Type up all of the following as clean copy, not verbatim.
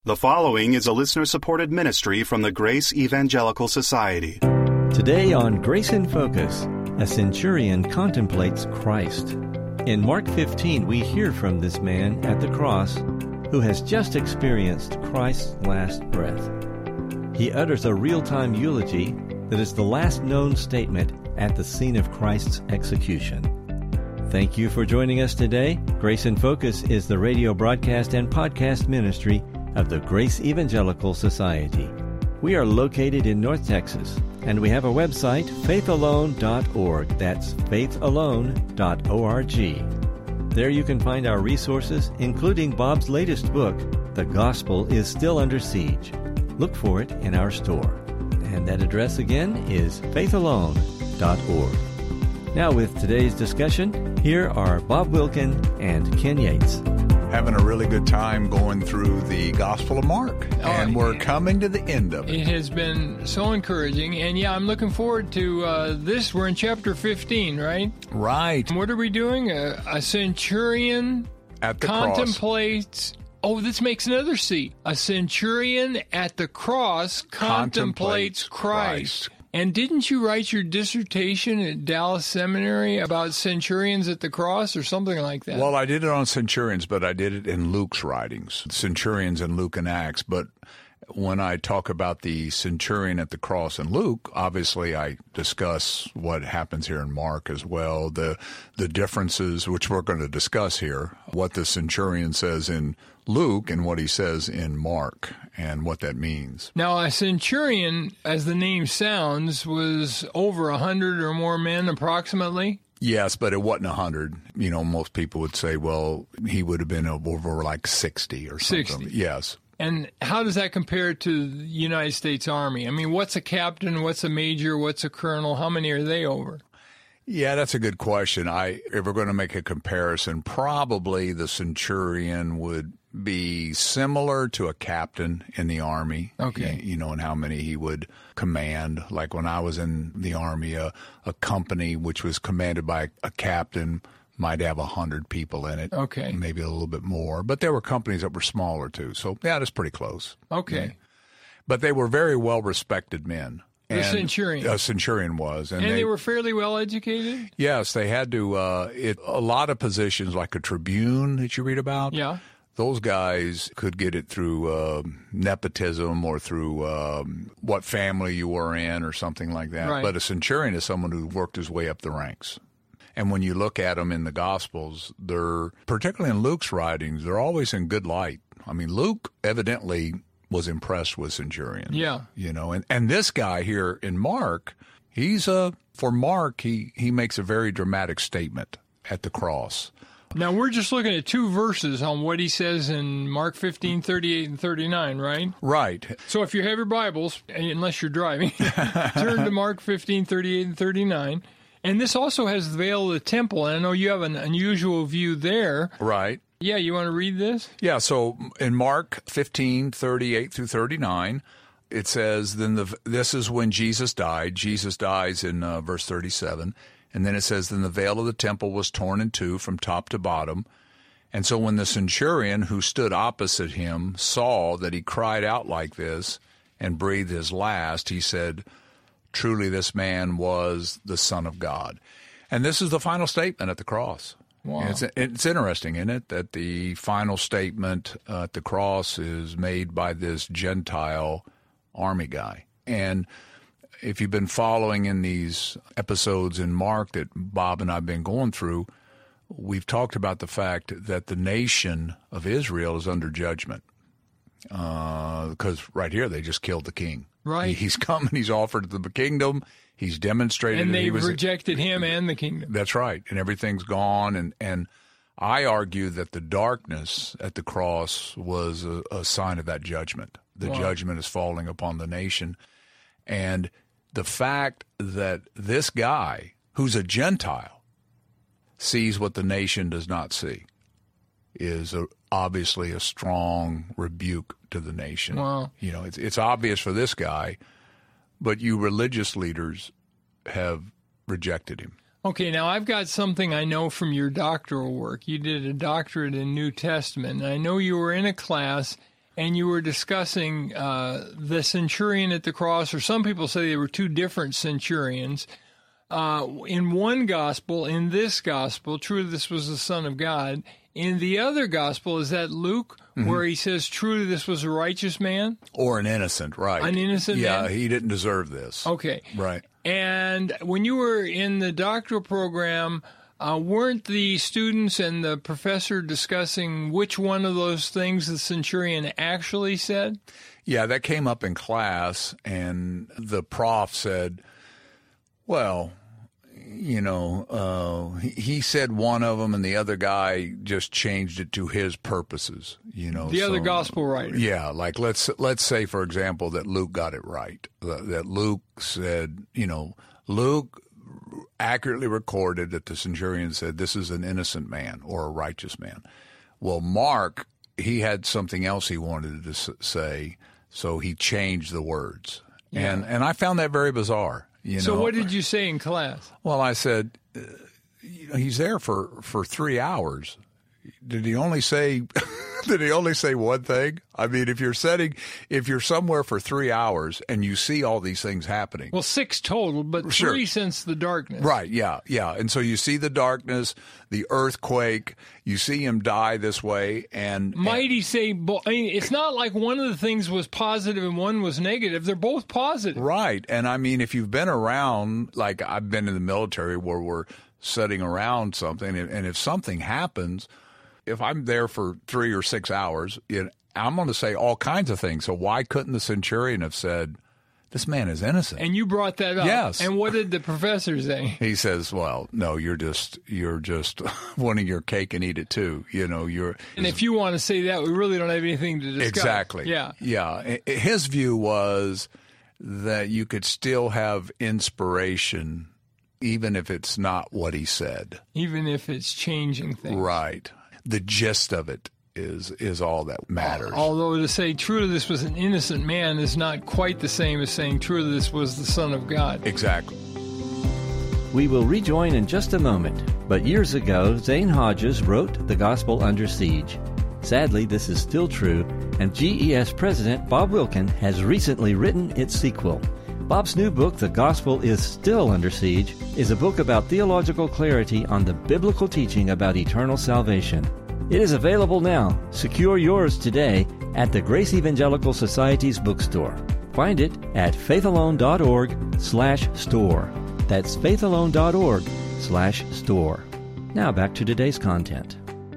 The following is a listener-supported ministry from the Grace Evangelical Society. Today on Grace in Focus, a centurion contemplates Christ. In Mark 15, we hear from this man at the cross who has just experienced Christ's last breath. He utters a real-time eulogy that is the last known statement at the scene of Christ's execution. Thank you for joining us today. Grace in Focus is the radio broadcast and podcast ministry of the Grace Evangelical Society. We are located in North Texas, and we have a website, faithalone.org. That's faithalone.org. There you can find our resources, including Bob's latest book, The Gospel is Still Under Siege. Look for it in our store. And that address again is faithalone.org. Now with today's discussion, here are Bob Wilkin and Ken Yates. Having a really good time going through the Gospel of Mark, and we're coming to the end of it. It has been so encouraging, and I'm looking forward to this. We're in chapter 15, right? Right. What are we doing? A centurion At the contemplates... Oh, this makes another C. A centurion at the cross contemplates Christ. And didn't you write your dissertation at Dallas Seminary about centurions at the cross or something like that? Well, I did it on centurions, but I did it in Luke's writings, centurions in Luke and Acts. But when I talk about the centurion at the cross in Luke, obviously I discuss what happens here in Mark as well, the differences, which we're going to discuss here, what the centurion says in Luke and what he says in Mark and what that means. Now, a centurion, as the name sounds, was over 100 or more men approximately? Yes, but it wasn't 100. You know, most people would say, well, he would have been over like 60 or something. 60. Yes. And how does that compare to the United States Army? I mean, what's a captain, what's a major, what's a colonel? How many are they over? Yeah, that's a good question. If we're going to make a comparison, probably the centurion would be similar to a captain in the Army. Okay. You know, and how many he would command. Like when I was in the Army, a company which was commanded by a captain might have 100 people in it. Okay. Maybe a little bit more. But there were companies that were smaller too. So, yeah, that's pretty close. Okay. Yeah. But they were very well-respected men. The centurion. A centurion was. And they were fairly well educated? Yes, they had to. A lot of positions, like a tribune that you read about, yeah, those guys could get it through nepotism or through what family you were in or something like that. Right. But a centurion is someone who worked his way up the ranks. And when you look at them in the Gospels, they're, particularly in Luke's writings, they're always in good light. I mean, Luke evidently was impressed with centurions. Yeah. You know, and this guy here in Mark, for Mark, he makes a very dramatic statement at the cross. Now, we're just looking at two verses on what he says in Mark 15, 38 and 39, right? Right. So if you have your Bibles, unless you're driving, turn to Mark 15, 38 and 39. And this also has the veil of the temple, and I know you have an unusual view there. Right. Yeah, you want to read this? Yeah, so in Mark 15, 38 through 39, it says, this is when Jesus died. Jesus dies in verse 37. And then it says, then the veil of the temple was torn in two from top to bottom. And so when the centurion who stood opposite him saw that he cried out like this and breathed his last, he said, truly this man was the Son of God. And this is the final statement at the cross. Wow. It's interesting, isn't it, that the final statement at the cross is made by this Gentile army guy. And if you've been following in these episodes in Mark that Bob and I have been going through, we've talked about the fact that the nation of Israel is under judgment. Because right here they just killed the king. Right. He's come and he's offered the kingdom. He's demonstrated. And they've that rejected him and the kingdom. That's right. And everything's gone. And I argue that the darkness at the cross was a sign of that judgment. The judgment is falling upon the nation. And the fact that this guy, who's a Gentile, sees what the nation does not see is obviously a strong rebuke to the nation. Wow. You know, it's obvious for this guy, but you religious leaders have rejected him. Okay, now I've got something I know from your doctoral work. You did a doctorate in New Testament, and I know you were in a class and you were discussing the centurion at the cross, or some people say they were two different centurions. In one gospel, in this gospel, truly this was the Son of God. In the other gospel, is that Luke, where he says, truly this was a righteous man? Or an innocent, right. An innocent man? Yeah, he didn't deserve this. Okay. Right. And when you were in the doctoral program, weren't the students and the professor discussing which one of those things the centurion actually said? Yeah, that came up in class, and the prof said, well, you know, he said one of them, and the other guy just changed it to his purposes. You know, the other gospel writer. Yeah, like let's say, for example, that Luke got it right. That Luke said, you know, Luke accurately recorded that the centurion said this is an innocent man or a righteous man. Well, Mark, he had something else he wanted to say, so he changed the words, and I found that very bizarre. So what did you say in class? Well, I said, he's there for 3 hours. Did he only say one thing? I mean, if you're somewhere for 3 hours and you see all these things happening. Well, 6 total, but sure. 3 since the darkness. Right, yeah. And so you see the darkness, the earthquake, you see him die this way, and might he say, I mean, it's not like one of the things was positive and one was negative. They're both positive. Right. And I mean, if you've been around, like I've been in the military where we're sitting around something, and if something happens, if I'm there for 3 or 6 hours, I'm going to say all kinds of things. So why couldn't the centurion have said, this man is innocent? And you brought that up. Yes. And what did the professor say? He says, well, no, you're just wanting your cake and eat it too. You know, And if you want to say that, we really don't have anything to discuss. Exactly. Yeah. Yeah. His view was that you could still have inspiration even if it's not what he said. Even if it's changing things. Right. The gist of it is all that matters. Although to say truly this was an innocent man is not quite the same as saying truly this was the Son of God. Exactly. We will rejoin in just a moment, but years ago, Zane Hodges wrote The Gospel Under Siege. Sadly, this is still true, and GES President Bob Wilkin has recently written its sequel. Bob's new book, The Gospel is Still Under Siege, is a book about theological clarity on the biblical teaching about eternal salvation. It is available now. Secure yours today at the Grace Evangelical Society's bookstore. Find it at faithalone.org/store. That's faithalone.org/store. Now back to today's content.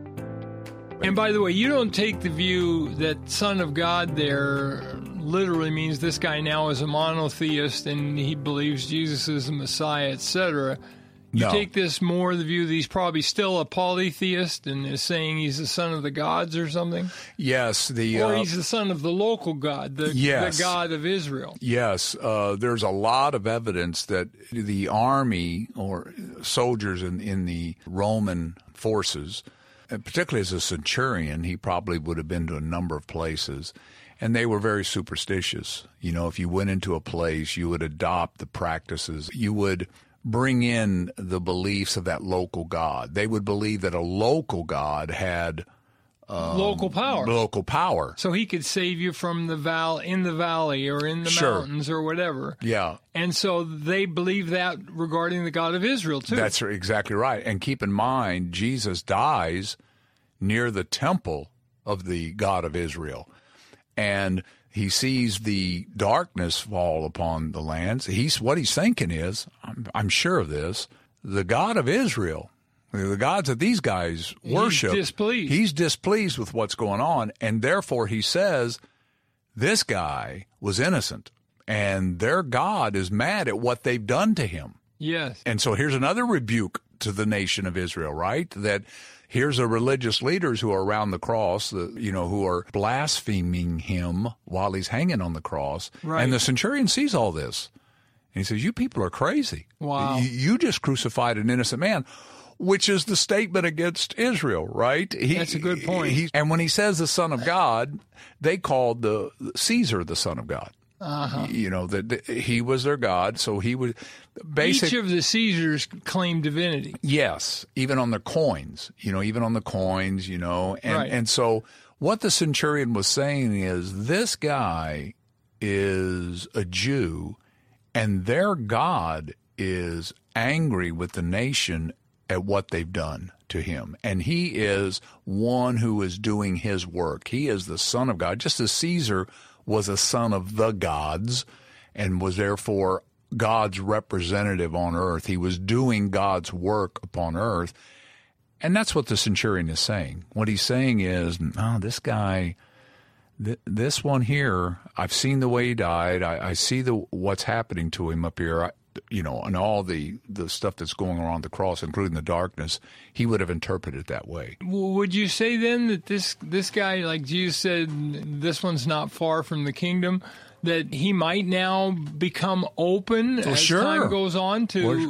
And by the way, you don't take the view that Son of God there literally means this guy now is a monotheist and he believes Jesus is the Messiah, etc. You take this more the view that he's probably still a polytheist and is saying he's the son of the gods or something? Yes. Or he's the son of the local God, the God of Israel. Yes. There's a lot of evidence that the army or soldiers in the Roman forces, particularly as a centurion, he probably would have been to a number of places, and they were very superstitious. You know, if you went into a place, you would adopt the practices. You would bring in the beliefs of that local god. They would believe that a local god had local power. Local power. So he could save you from the valley or in the mountains or whatever. Yeah. And so they believe that regarding the God of Israel too. That's exactly right. And keep in mind, Jesus dies near the temple of the God of Israel. And he sees the darkness fall upon the lands. What he's thinking is, I'm sure of this, the God of Israel, the gods that these guys worship, he's displeased with what's going on, and therefore he says, this guy was innocent, and their God is mad at what they've done to him. Yes. And so here's another rebuke to the nation of Israel, right? That here's the religious leaders who are around the cross, who are blaspheming him while he's hanging on the cross. Right. And the centurion sees all this. And he says, you people are crazy. Wow. You just crucified an innocent man, which is the statement against Israel, right? That's a good point. And when he says the Son of God, they called the Caesar the Son of God. Uh-huh. You know, that he was their God, so he was each of the Caesars claimed divinity. Yes, even on their coins, and so What the centurion was saying is, this guy is a Jew, and their God is angry with the nation at what they've done to him. And he is one who is doing his work. He is the Son of God, just as Caesar was a son of the gods and was therefore God's representative on earth. He was doing God's work upon earth. And that's what the centurion is saying. What he's saying is, oh, this guy, this one here, I've seen the way he died. I see what's happening to him up here, and all the stuff that's going on the cross, including the darkness. He would have interpreted it that way. Would you say then that this guy, like Jesus said, this one's not far from the kingdom, that he might now become open as time goes on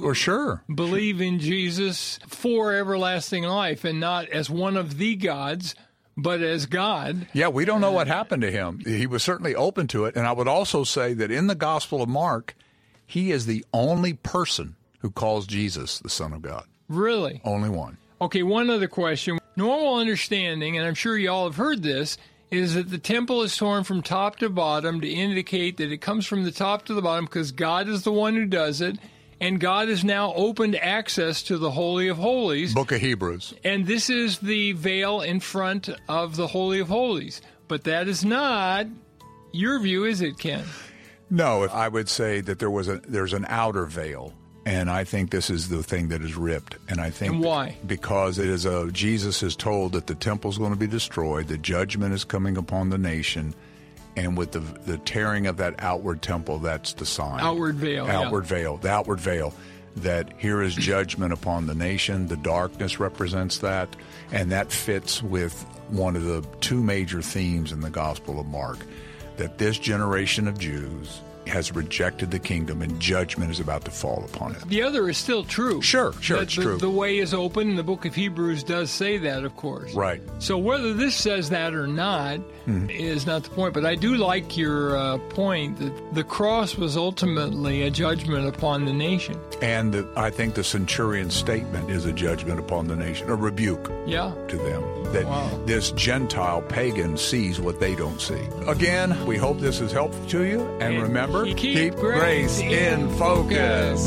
to believe in Jesus for everlasting life, and not as one of the gods, but as God? Yeah, we don't know what happened to him. He was certainly open to it. And I would also say that in the Gospel of Mark, he is the only person who calls Jesus the Son of God. Really? Only one. Okay, one other question. Normal understanding, and I'm sure you all have heard this, is that the temple is torn from top to bottom to indicate that it comes from the top to the bottom because God is the one who does it, and God has now opened access to the Holy of Holies. Book of Hebrews. And this is the veil in front of the Holy of Holies. But that is not your view, is it, Ken? No, I would say that there's an outer veil. And I think this is the thing that is ripped. And I think why? Because it is Jesus is told that the temple's going to be destroyed, the judgment is coming upon the nation, and with the tearing of that outward temple, that's the sign. Outward veil. The outward veil. That here is judgment upon the nation. The darkness represents that, and that fits with one of the two major themes in the Gospel of Mark, that this generation of Jews has rejected the kingdom, and judgment is about to fall upon it. The other is still true. Sure, it's true. The way is open, and the book of Hebrews does say that, of course. Right. So whether this says that or not is not the point, but I do like your point that the cross was ultimately a judgment upon the nation. And I think the centurion's statement is a judgment upon the nation, a rebuke to them. That this Gentile pagan sees what they don't see. Again, we hope this is helpful to you. And remember, keep grace in focus.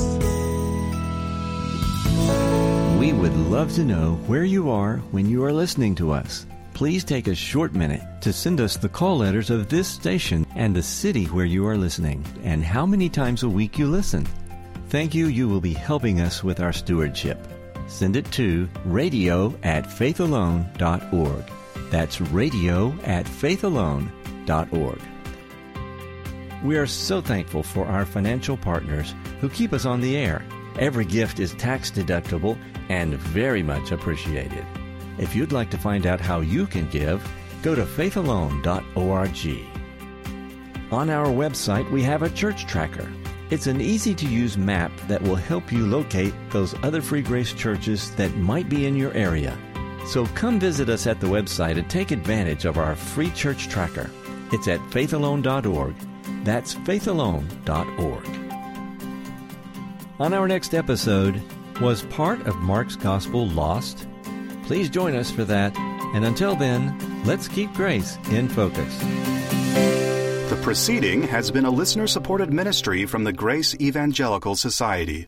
We would love to know where you are when you are listening to us. Please take a short minute to send us the call letters of this station and the city where you are listening and how many times a week you listen. Thank you. You will be helping us with our stewardship. Send it to radio@faithalone.org. That's radio@faithalone.org. We are so thankful for our financial partners who keep us on the air. Every gift is tax deductible and very much appreciated. If you'd like to find out how you can give, go to faithalone.org. On our website, we have a church tracker. It's an easy-to-use map that will help you locate those other Free Grace churches that might be in your area. So come visit us at the website and take advantage of our free church tracker. It's at faithalone.org. That's faithalone.org. On our next episode, was part of Mark's Gospel lost? Please join us for that. And until then, let's keep grace in focus. The proceeding has been a listener-supported ministry from the Grace Evangelical Society.